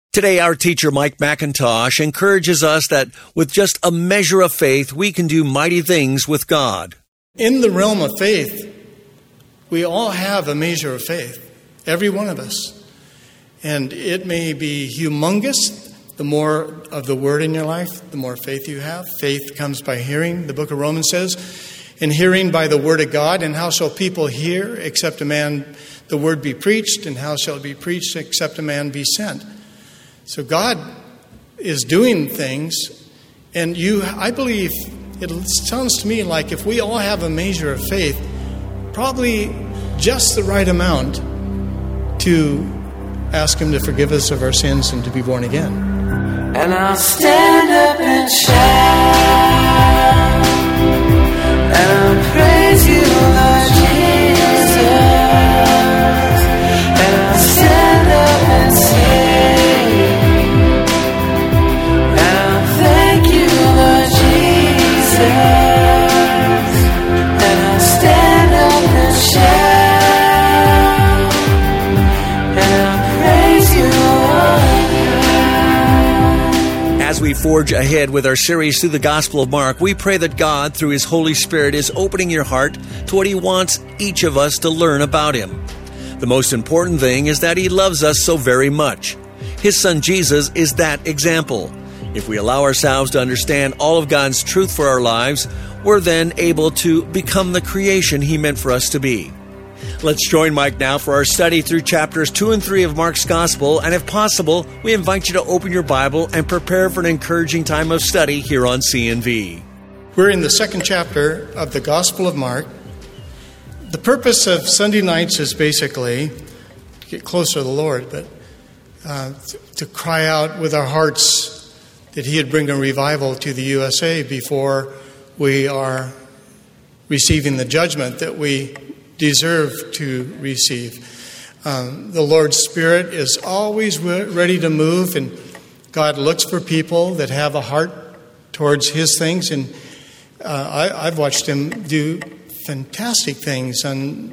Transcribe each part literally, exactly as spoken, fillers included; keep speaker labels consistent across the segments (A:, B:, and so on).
A: Today, our teacher, Mike McIntosh, encourages us that with just a measure of faith, we can do mighty things with God.
B: In the realm of faith, we all have a measure of faith, every one of us. And it may be humongous. The more of the Word in your life, the more faith you have. Faith comes by hearing. The book of Romans says, "In hearing by the Word of God, and how shall people hear except a man, the Word be preached, and how shall it be preached except a man be sent?" So God is doing things, and you, I believe, it sounds to me like if we all have a measure of faith, probably just the right amount to ask Him to forgive us of our sins and to be born again.
C: And I'll stand up and shout, and I'll praise you, Lord Jesus. And I'll stand up and sing, and I'll thank you, Lord Jesus. And I'll stand up and shout, and I'll praise you, Lord.
A: As we forge ahead with our series through the Gospel of Mark, we pray that God, through His Holy Spirit, is opening your heart to what He wants each of us to learn about Him. The most important thing is that He loves us so very much. His Son Jesus is that example. If we allow ourselves to understand all of God's truth for our lives, we're then able to become the creation He meant for us to be. Let's join Mike now for our study through chapters two and three of Mark's Gospel, and if possible, we invite you to open your Bible and prepare for an encouraging time of study here on C N V.
B: We're in the second chapter of the Gospel of Mark. The purpose of Sunday nights is basically to get closer to the Lord, but uh, to cry out with our hearts that He would bring a revival to the U S A before we are receiving the judgment that we deserve to receive. Um, the Lord's Spirit is always re- ready to move, and God looks for people that have a heart towards His things. And uh, I, I've watched Him do fantastic things on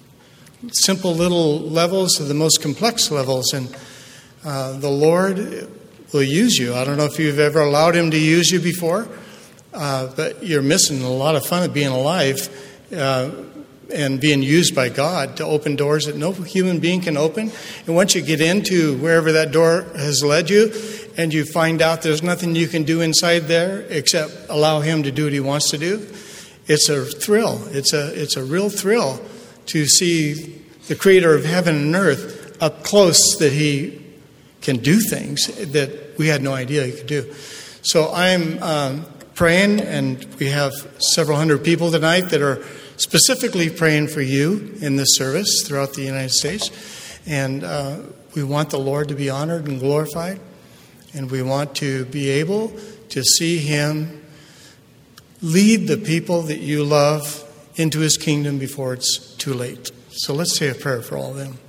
B: simple little levels to the most complex levels. And uh, the Lord will use you. I don't know if you've ever allowed Him to use you before, uh, but you're missing a lot of fun of being alive. Uh, and being used by God to open doors that no human being can open. And once you get into wherever that door has led you, and you find out there's nothing you can do inside there except allow Him to do what He wants to do, it's a thrill. It's a it's a real thrill to see the Creator of heaven and earth up close, that He can do things that we had no idea He could do. So I'm um, praying, and we have several hundred people tonight that are specifically praying for you in this service throughout the United States. And uh, we want the Lord to be honored and glorified. And we want to be able to see Him lead the people that you love into His kingdom before it's too late. So let's say a prayer for all of them.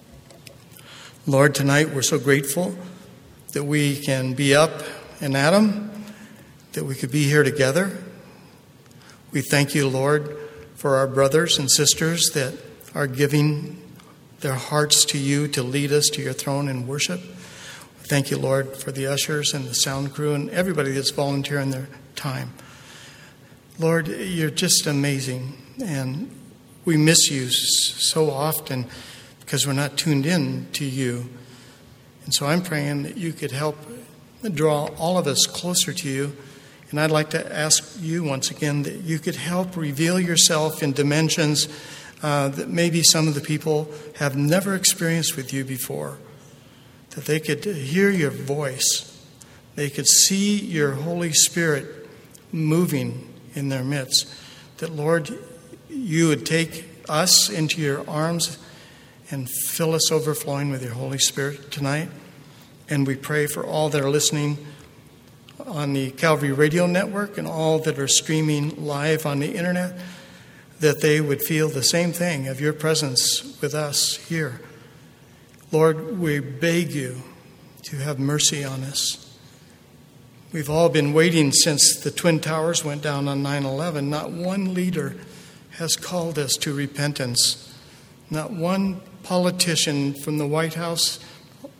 B: Lord, tonight we're so grateful that we can be up and at 'em, that we could be here together. We thank you, Lord, for our brothers and sisters that are giving their hearts to you to lead us to your throne in worship. Thank you, Lord, for the ushers and the sound crew and everybody that's volunteering their time. Lord, you're just amazing, and we miss you so often because we're not tuned in to you. And so I'm praying that you could help draw all of us closer to you. And I'd like to ask you once again that you could help reveal yourself in dimensions uh, that maybe some of the people have never experienced with you before. That they could hear your voice. They could see your Holy Spirit moving in their midst. That, Lord, you would take us into your arms and fill us overflowing with your Holy Spirit tonight. And we pray for all that are listening on the Calvary Radio Network and all that are streaming live on the internet, that they would feel the same thing of your presence with us here. Lord, we beg you to have mercy on us. We've all been waiting since the Twin Towers went down on nine eleven. Not one leader has called us to repentance. Not one politician from the White House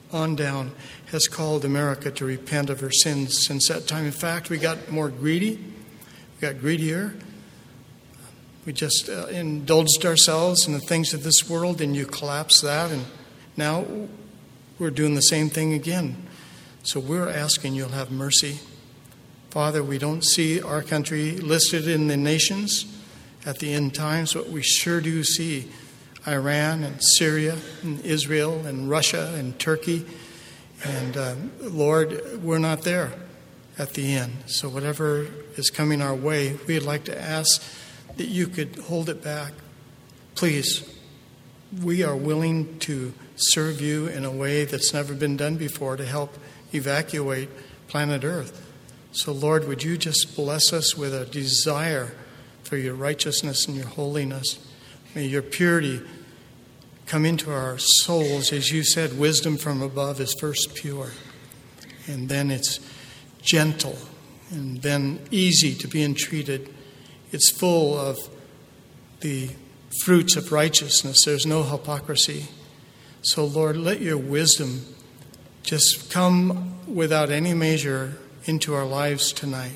B: on down has called America to repent of her sins since that time. In fact, we got more greedy. We got greedier. We just uh, indulged ourselves in the things of this world, and you collapse that, and now we're doing the same thing again. So we're asking you'll have mercy. Father, we don't see our country listed in the nations at the end times, but we sure do see Iran and Syria and Israel and Russia and Turkey. And uh, Lord, we're not there at the end. So whatever is coming our way, we'd like to ask that you could hold it back. Please, we are willing to serve you in a way that's never been done before to help evacuate planet Earth. So Lord, would you just bless us with a desire for your righteousness and your holiness. May your purity come into our souls. As you said, wisdom from above is first pure, and then it's gentle, and then easy to be entreated. It's full of the fruits of righteousness. There's no hypocrisy. So Lord, let your wisdom just come without any measure into our lives tonight.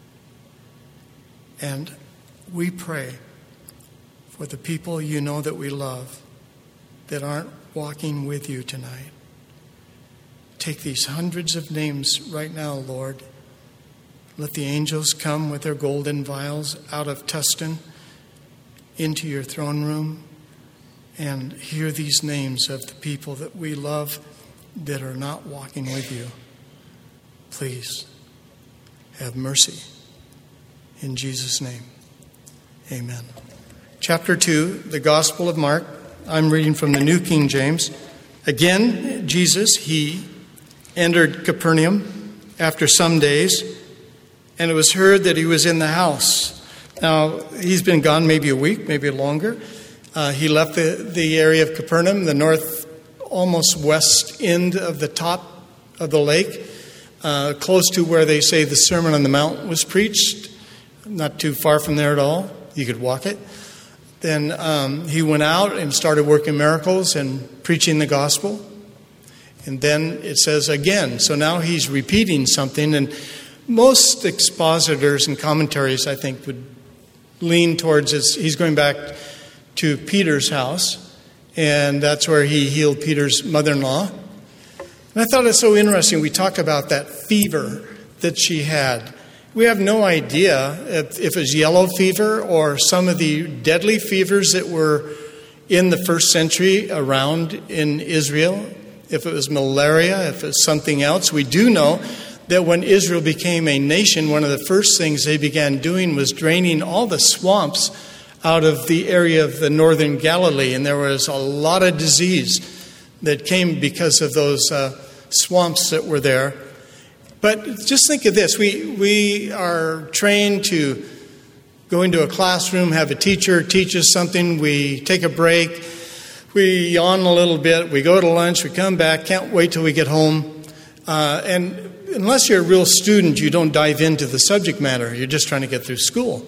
B: And we pray for the people you know that we love that aren't walking with you tonight. Take these hundreds of names right now, Lord. Let the angels come with their golden vials out of Tustin into your throne room and hear these names of the people that we love that are not walking with you. Please have mercy. In Jesus' name, amen. Chapter two, the Gospel of Mark. I'm reading from the New King James. Again, Jesus, he entered Capernaum after some days, and it was heard that he was in the house. Now, he's been gone maybe a week, maybe longer. Uh, he left the, the area of Capernaum, the north, almost west end of the top of the lake, uh, close to where they say the Sermon on the Mount was preached, not too far from there at all. You could walk it. Then um, he went out and started working miracles and preaching the gospel. And then it says again. So now he's repeating something. And most expositors and commentaries, I think, would lean towards this. He's going back to Peter's house. And that's where he healed Peter's mother-in-law. And I thought it's so interesting. We talk about that fever that she had. We have no idea if, if it was yellow fever or some of the deadly fevers that were in the first century around in Israel, if it was malaria, if it was something else. We do know that when Israel became a nation, one of the first things they began doing was draining all the swamps out of the area of the northern Galilee. And there was a lot of disease that came because of those uh, swamps that were there. But just think of this. We we are trained to go into a classroom, have a teacher teach us something. We take a break. We yawn a little bit. We go to lunch. We come back. Can't wait till we get home. Uh, and unless you're a real student, you don't dive into the subject matter. You're just trying to get through school.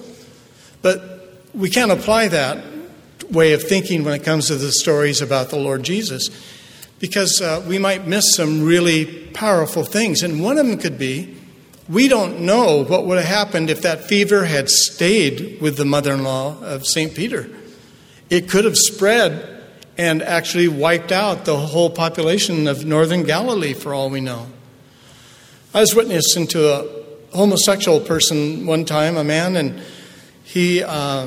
B: But we can't apply that way of thinking when it comes to the stories about the Lord Jesus, because uh, we might miss some really powerful things. And one of them could be, we don't know what would have happened if that fever had stayed with the mother-in-law of Saint Peter. It could have spread and actually wiped out the whole population of northern Galilee, for all we know. I was witnessing to a homosexual person one time, a man, and he uh,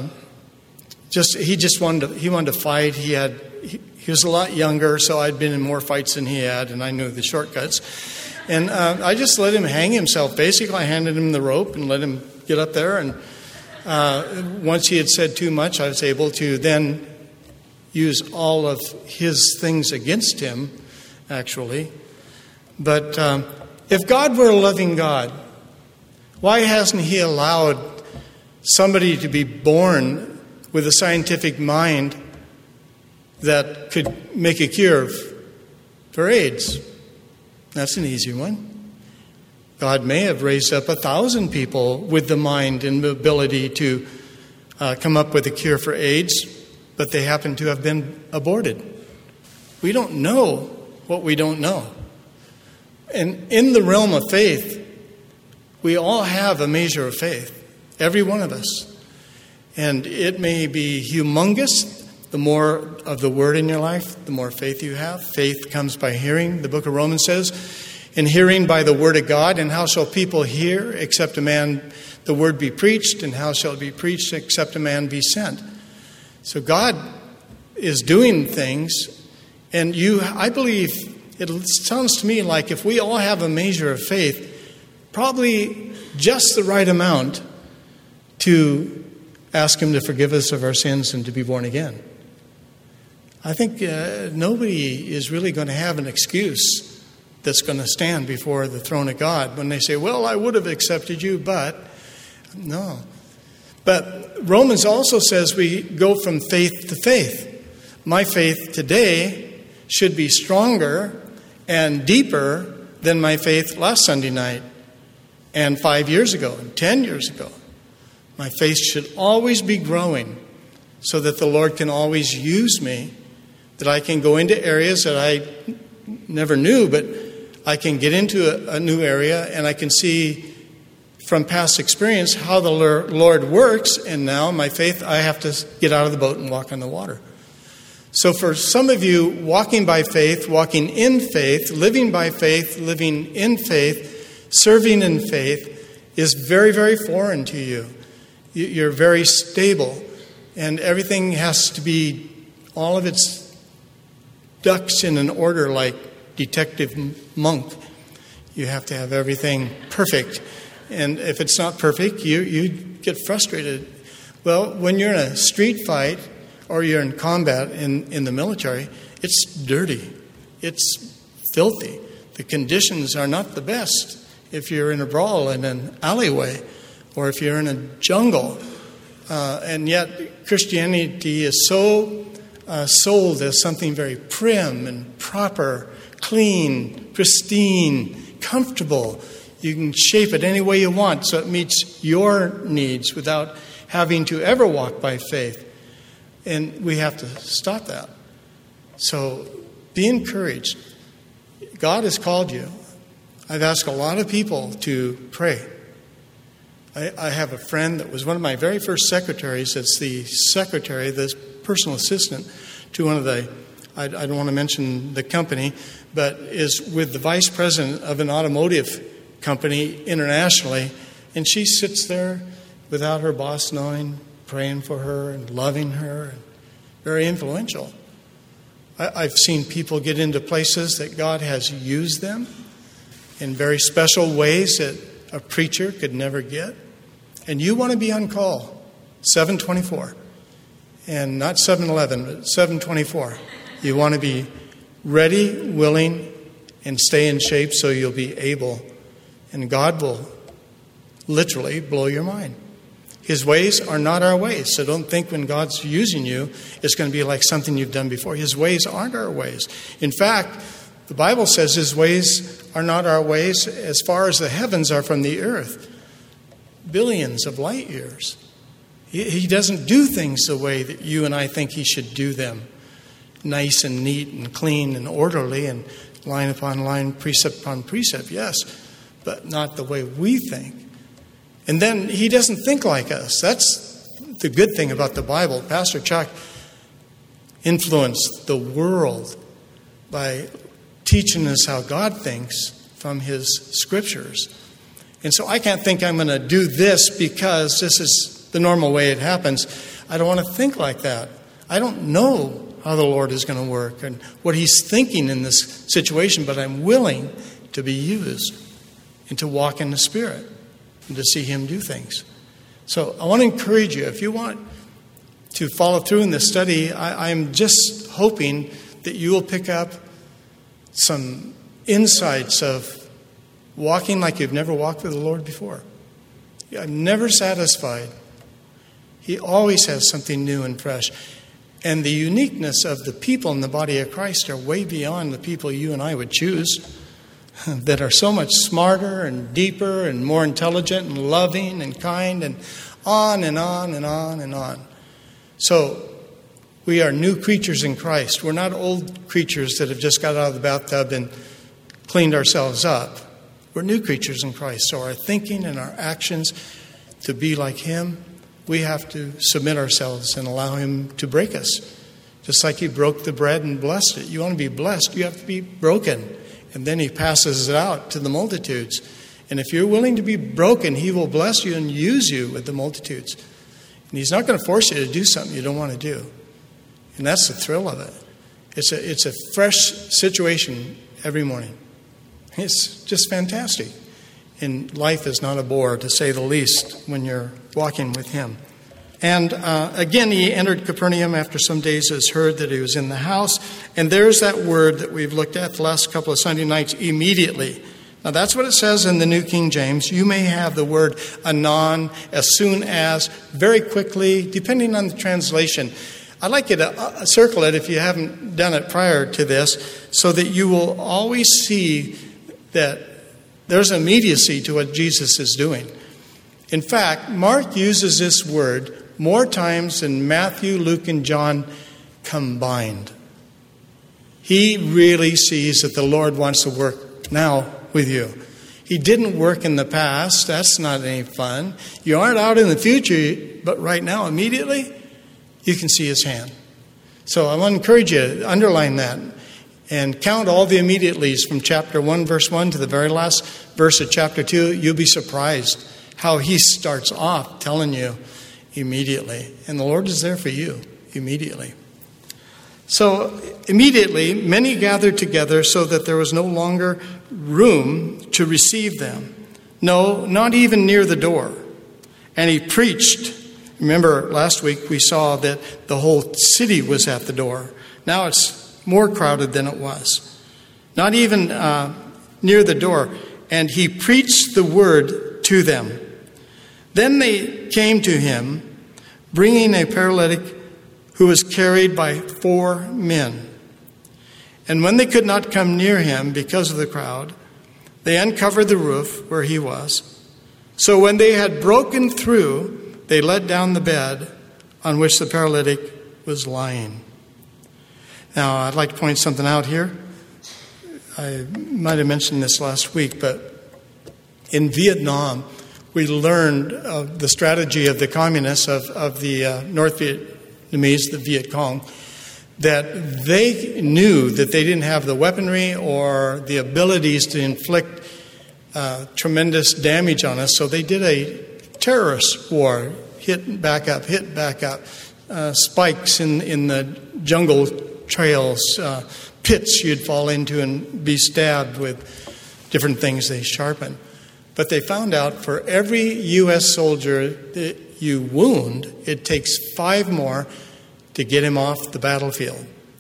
B: just he just wanted to, he wanted to fight. He had. He, He was a lot younger, so I'd been in more fights than he had, and I knew the shortcuts. And uh, I just let him hang himself. Basically, I handed him the rope and let him get up there. And uh, once he had said too much, I was able to then use all of his things against him, actually. But um, if God were a loving God, why hasn't he allowed somebody to be born with a scientific mind that could make a cure for AIDS? That's an easy one. God may have raised up a thousand people with the mind and the ability to uh, come up with a cure for AIDS, but they happen to have been aborted. We don't know what we don't know. And in the realm of faith, we all have a measure of faith, every one of us. And it may be humongous. The more of the word in your life, the more faith you have. Faith comes by hearing. The book of Romans says, and hearing by the word of God. And how shall people hear except a man, the word be preached? And how shall it be preached except a man be sent? So God is doing things. And you, I believe, it sounds to me like if we all have a measure of faith, probably just the right amount to ask him to forgive us of our sins and to be born again. I think uh, nobody is really going to have an excuse that's going to stand before the throne of God when they say, well, I would have accepted you, but no. But Romans also says we go from faith to faith. My faith today should be stronger and deeper than my faith last Sunday night and five years ago and ten years ago. My faith should always be growing so that the Lord can always use me, that I can go into areas that I never knew, but I can get into a, a new area and I can see from past experience how the Lord works, and now my faith, I have to get out of the boat and walk on the water. So for some of you, walking by faith, walking in faith, living by faith, living in faith, serving in faith is very, very foreign to you. You're very stable, and everything has to be, all of its ducks in an order like Detective Monk. You have to have everything perfect. And if it's not perfect, you, you get frustrated. Well, when you're in a street fight or you're in combat in, in the military, it's dirty. It's filthy. The conditions are not the best if you're in a brawl in an alleyway or if you're in a jungle. Uh, and yet Christianity is so uh, sold as something very prim and proper, clean, pristine, comfortable. You can shape it any way you want so it meets your needs without having to ever walk by faith. And we have to stop that. So be encouraged. God has called you. I've asked a lot of people to pray. I, I have a friend that was one of my very first secretaries. That's the secretary, the personal assistant to one of the, I, I don't want to mention the company, but is with the vice president of an automotive company internationally, and she sits there without her boss knowing, praying for her and loving her, and very influential. I, I've seen people get into places that God has used them in very special ways that a preacher could never get. And you want to be on call, seven twenty-four, and not seven eleven, but seven twenty-four. You want to be ready, willing, and stay in shape so you'll be able. And God will literally blow your mind. His ways are not our ways. So don't think when God's using you, it's going to be like something you've done before. His ways aren't our ways. In fact, the Bible says his ways are not our ways as far as the heavens are from the earth. Billions of light years. He, he doesn't do things the way that you and I think he should do them. Nice and neat and clean and orderly and line upon line, precept upon precept, yes. But not the way we think. And then he doesn't think like us. That's the good thing about the Bible. Pastor Chuck influenced the world by teaching us how God thinks from his scriptures. And so I can't think I'm going to do this because this is the normal way it happens. I don't want to think like that. I don't know how the Lord is going to work and what he's thinking in this situation, but I'm willing to be used and to walk in the Spirit and to see him do things. So I want to encourage you, if you want to follow through in this study, I, I'm just hoping that you will pick up some insights of walking like you've never walked with the Lord before. I'm never satisfied. He always has something new and fresh. And the uniqueness of the people in the body of Christ are way beyond the people you and I would choose, that are so much smarter and deeper and more intelligent and loving and kind and on and on and on and on. So we are new creatures in Christ. We're not old creatures that have just got out of the bathtub and cleaned ourselves up. We're new creatures in Christ. So our thinking and our actions to be like him, we have to submit ourselves and allow him to break us. Just like he broke the bread and blessed it. You want to be blessed, you have to be broken. And then he passes it out to the multitudes. And if you're willing to be broken, he will bless you and use you with the multitudes. And he's not going to force you to do something you don't want to do. And that's the thrill of it. It's a, it's a fresh situation every morning. It's just fantastic. And life is not a bore, to say the least, when you're walking with him. And uh, again, he entered Capernaum after some days, has heard that he was in the house. And there's that word that we've looked at the last couple of Sunday nights, immediately. Now, that's what it says in the New King James. You may have the word anon, as soon as, very quickly, depending on the translation. I'd like you to uh, circle it if you haven't done it prior to this, so that you will always see that there's immediacy to what Jesus is doing. In fact, Mark uses this word more times than Matthew, Luke, and John combined. He really sees that the Lord wants to work now with you. He didn't work in the past. That's not any fun. You aren't out in the future, but right now, immediately, you can see his hand. So I want to encourage you to underline that and count all the immediatelys from chapter one, verse one to the very last verse of chapter two. You'll be surprised how he starts off telling you immediately. And the Lord is there for you immediately. So immediately, many gathered together so that there was no longer room to receive them. No, not even near the door. And he preached. Remember, last week we saw that the whole city was at the door. Now it's more crowded than it was. Not even uh, near the door. And he preached the word to them. Then they came to him, bringing a paralytic who was carried by four men. And when they could not come near him because of the crowd, they uncovered the roof where he was. So when they had broken through, they let down the bed on which the paralytic was lying. Now, I'd like to point something out here. I might have mentioned this last week, but in Vietnam, we learned of the strategy of the communists, of, of the uh, North Vietnamese, the Viet Cong, that they knew that they didn't have the weaponry or the abilities to inflict uh, tremendous damage on us, so they did a terrorist war, hit back up, hit back up, uh, spikes in, in the jungle trails, uh, pits you'd fall into and be stabbed with different things they sharpened. But they found out for every U S soldier that you wound, it takes five more to get him off the battlefield.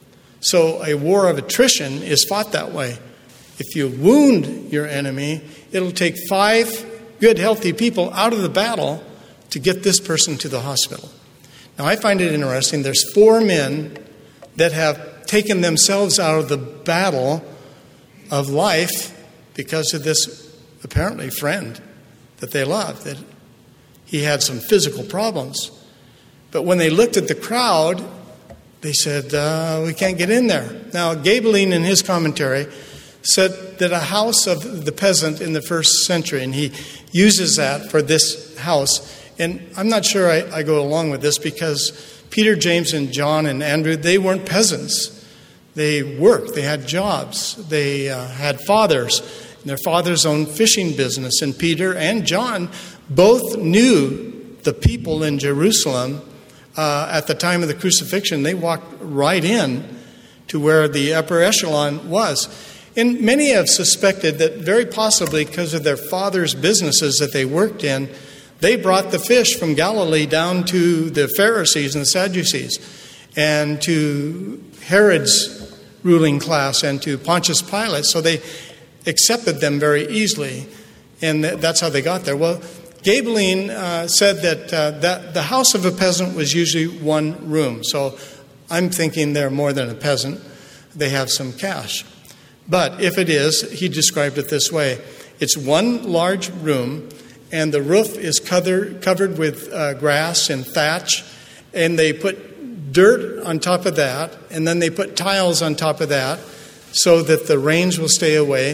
B: So a war of attrition is fought that way. If you wound your enemy, it'll take five good, healthy people out of the battle to get this person to the hospital. Now, I find it interesting. There's four men that have taken themselves out of the battle of life because of this apparently friend that they loved, that he had some physical problems. But when they looked at the crowd, they said, uh, we can't get in there. Now, Gaebelein, in his commentary, said that a house of the peasant in the first century, and he uses that for this house. And I'm not sure I, I go along with this because Peter, James, and John and Andrew, they weren't peasants. They worked. They had jobs. They uh, had fathers. And their fathers owned fishing business. And Peter and John both knew the people in Jerusalem uh, at the time of the crucifixion. They walked right in to where the upper echelon was. And many have suspected that very possibly because of their fathers' businesses that they worked in, they brought the fish from Galilee down to the Pharisees and the Sadducees and to Herod's ruling class and to Pontius Pilate. So they accepted them very easily, and that's how they got there. Well, Gaebelein uh, said that, uh, that the house of a peasant was usually one room. So I'm thinking they're more than a peasant. They have some cash. But if it is, he described it this way. It's one large room, and the roof is covered, covered with uh, grass and thatch, and they put dirt on top of that, and then they put tiles on top of that so that the rains will stay away.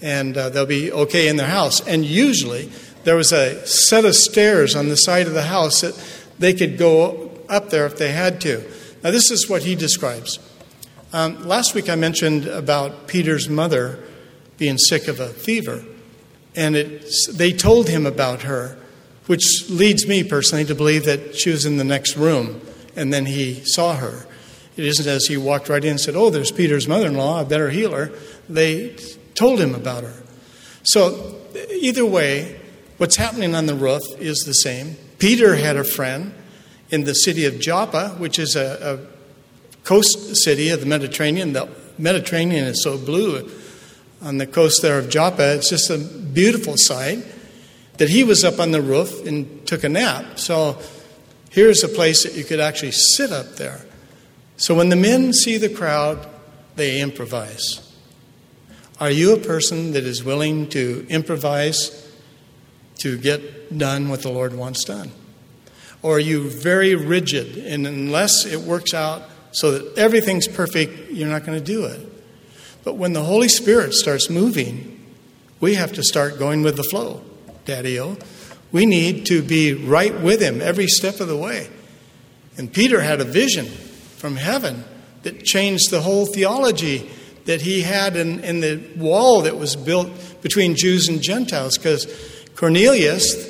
B: and uh, they'll be okay in their house. And usually there was a set of stairs on the side of the house that they could go up there if they had to. Now, this is what he describes. Um, last week I mentioned about Peter's mother being sick of a fever, and it, they told him about her, which leads me personally to believe that she was in the next room, and then he saw her. It isn't as he walked right in and said, oh, there's Peter's mother-in-law, I better heal her. They told him about her. So either way, what's happening on the roof is the same. Peter had a friend in the city of Joppa, which is a, a coast city of the Mediterranean. The Mediterranean is so blue on the coast there of Joppa. It's just a beautiful sight. That he was up on the roof and took a nap. So here's a place that you could actually sit up there. So when the men see the crowd, they improvise. Are you a person that is willing to improvise to get done what the Lord wants done? Or are you very rigid, and unless it works out so that everything's perfect, you're not going to do it? But when the Holy Spirit starts moving, we have to start going with the flow, Daddy-o. We need to be right with him every step of the way. And Peter had a vision from heaven that changed the whole theology that he had in, in the wall that was built between Jews and Gentiles, because Cornelius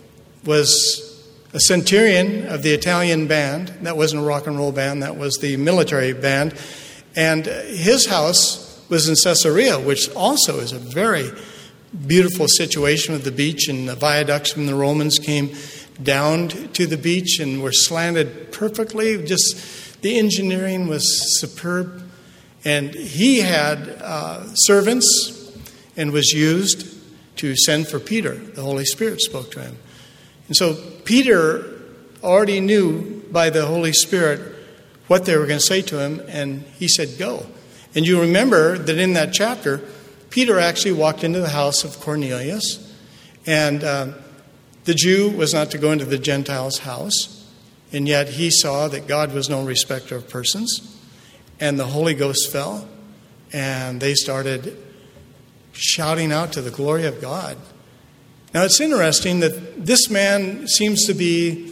B: was a centurion of the Italian band. That wasn't a rock and roll band, that was the military band. And his house was in Caesarea, which also is a very beautiful situation with the beach, and the viaducts from the Romans came down to the beach and were slanted perfectly. Just the engineering was superb. And he had uh, servants and was used to send for Peter. The Holy Spirit spoke to him. And so Peter already knew by the Holy Spirit what they were going to say to him, and he said, go. And you remember that in that chapter, Peter actually walked into the house of Cornelius, and uh, the Jew was not to go into the Gentile's house, and yet he saw that God was no respecter of persons, and the Holy Ghost fell, and they started shouting out to the glory of God. Now, it's interesting that this man seems to be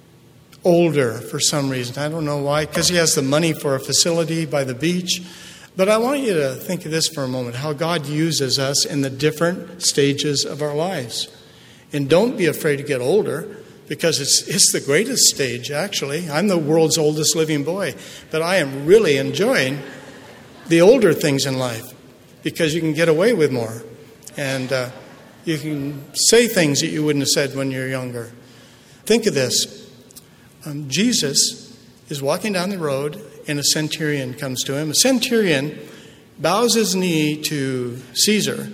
B: older for some reason. I don't know why, because he has the money for a facility by the beach. But I want you to think of this for a moment, how God uses us in the different stages of our lives. And don't be afraid to get older, because it's it's the greatest stage, actually. I'm the world's oldest living boy, but I am really enjoying the older things in life, because you can get away with more. And uh, you can say things that you wouldn't have said when you're younger. Think of this. Um, Jesus is walking down the road, and a centurion comes to him. A centurion bows his knee to Caesar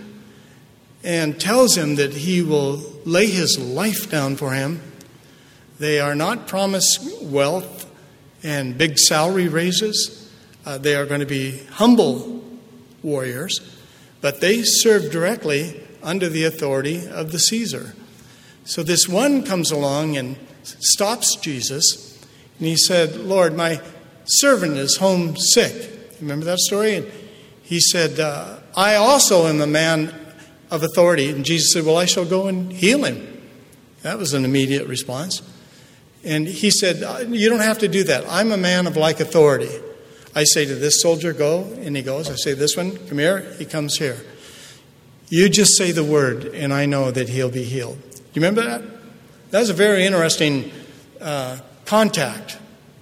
B: and tells him that he will lay his life down for him. They are not promised wealth and big salary raises. Uh, they are going to be humble warriors, but they serve directly under the authority of the Caesar. So this one comes along and stops Jesus, and he said, Lord, my servant is home sick. Remember that story? And he said, uh, I also am a man of authority. And Jesus said, well, I shall go and heal him. That was an immediate response. And he said, you don't have to do that. I'm a man of like authority. I say to this soldier, go, and he goes. I say, this one, come here. He comes here. You just say the word, and I know that he'll be healed. Do you remember that? That was a very interesting uh, contact.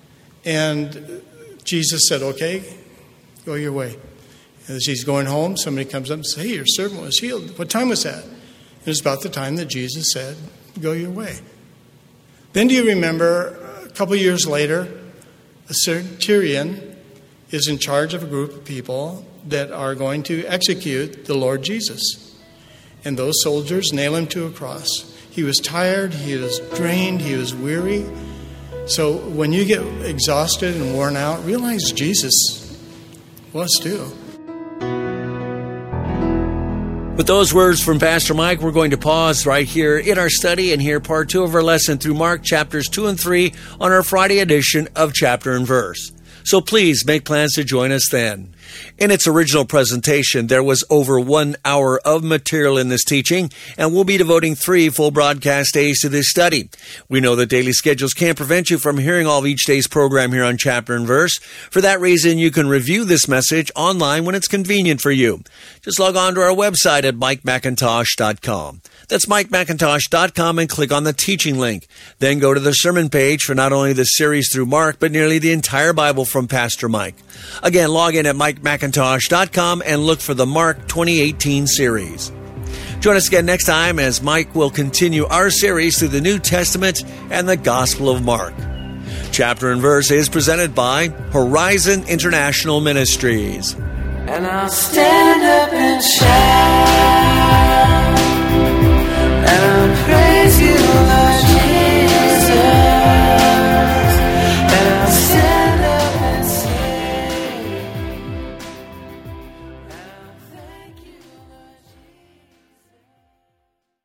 B: And Jesus said, okay, go your way. As he's going home, somebody comes up and says, hey, your servant was healed. What time was that? It was about the time that Jesus said, go your way. Then do you remember a couple years later, a centurion is in charge of a group of people that are going to execute the Lord Jesus. And those soldiers nail him to a cross. He was tired, he was drained, he was weary. So when you get exhausted and worn out, realize Jesus was too.
A: With those words from Pastor Mike, we're going to pause right here in our study and hear part two of our lesson through Mark chapters two and three on our Friday edition of Chapter and Verse. So please make plans to join us then. In its original presentation, there was over one hour of material in this teaching, and we'll be devoting three full broadcast days to this study. We know that daily schedules can't prevent you from hearing all of each day's program here on Chapter and Verse. For that reason, you can review this message online when it's convenient for you. Just log on to our website at mike macintosh dot com. That's mike macintosh dot com and click on the teaching link. Then go to the sermon page for not only the series through Mark, but nearly the entire Bible from Pastor Mike. Again, log in at mike macintosh dot com and look for the Mark twenty eighteen series. Join us again next time as Mike will continue our series through the New Testament and the Gospel of Mark. Chapter and Verse is presented by Horizon International Ministries.
C: And I'll stand up and shout.